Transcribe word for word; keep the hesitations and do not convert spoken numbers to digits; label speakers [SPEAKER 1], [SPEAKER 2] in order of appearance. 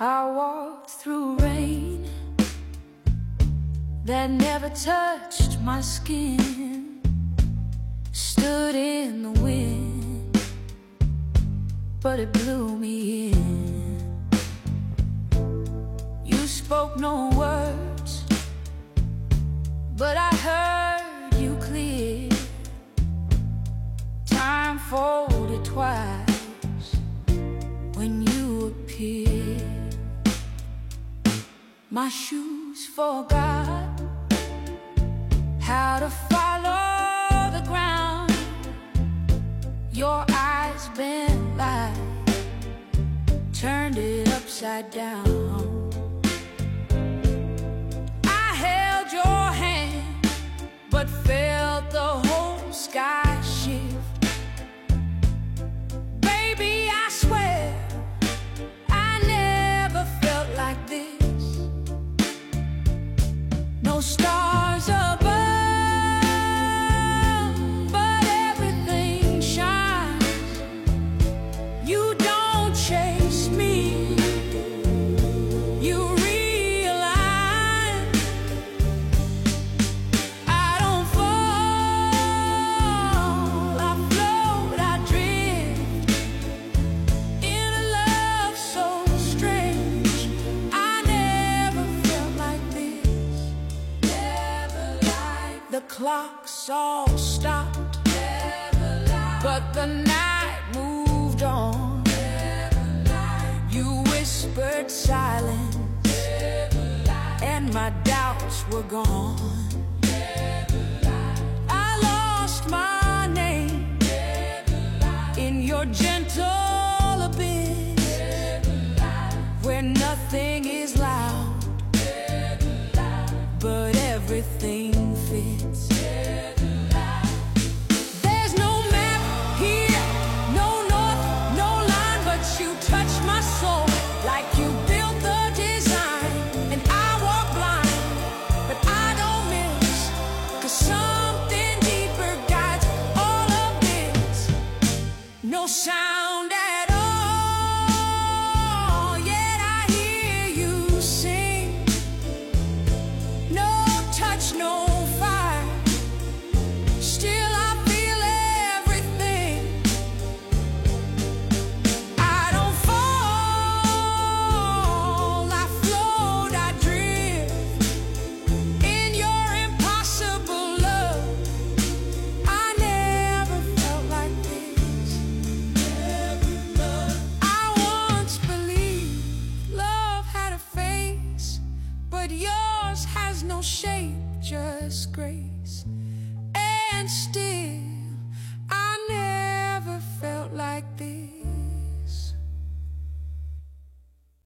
[SPEAKER 1] I walked through rain that never touched my skin, stood in the wind, but it blew me in. You spoke no words, but I heard you clear. Time folded twice when you appeared. My shoes forgot how to follow the ground. Your eyes bent like turned it upside down. I held your hand, but felt the whole sky shift. Baby, I swear I never felt like this. No stars above, but everything shines. You don't chase me, you realign. I don't fall, I float, I drift in a love so strange. I never felt like this. The clocks all stopped, but the night moved on. You whispered silence, and my doubts were gone. I lost my name in your gentle abyss, where nothing is loud, but everything fits. There's no map here, no north, no line, but you touch my soul like you built the design. And I walk blind, but I don't miss, 'cause something deeper guides all of this. No sound at all, yet I hear you sing. No touch, no fire, still I feel everything. I don't fall, I float, I drift in your impossible love. I never felt like this. I once believed love had a face, but yours has no shape, just grace. And still